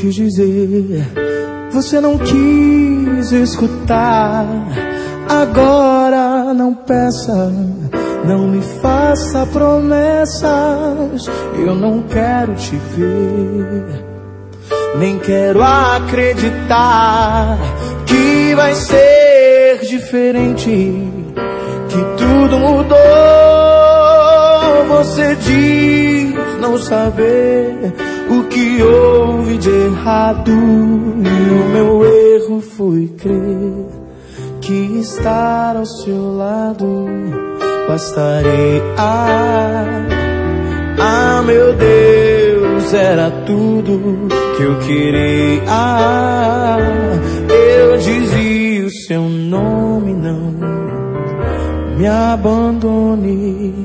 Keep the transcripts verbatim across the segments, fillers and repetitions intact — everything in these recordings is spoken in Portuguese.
quis dizer, você não quis escutar. Agora não peça, não me faça promessas. Eu não quero te ver, nem quero acreditar que vai ser diferente, que tudo mudou. Você diz não saber o que houve de errado, e o meu erro foi crer que estar ao seu lado bastaria. Ah, meu Deus, era tudo que eu queria. Eu dizia o seu nome, não me abandone.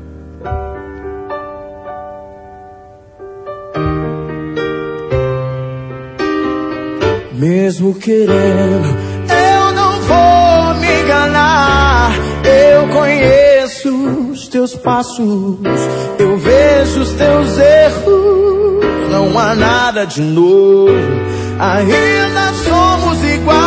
Mesmo querendo, eu não vou me enganar. Eu conheço os teus passos, eu vejo os teus erros. Não há nada de novo, ainda somos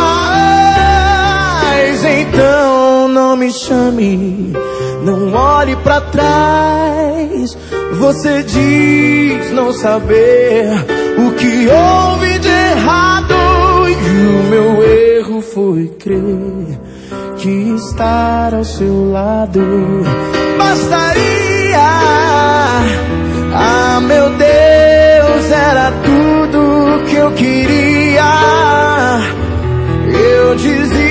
iguais. Então não me chame, não olhe pra trás. Você diz não saber o que houve de errado, e o meu erro foi crer que estar ao seu lado bastaria. Ah, meu Deus, era tudo que eu queria. Eu dizia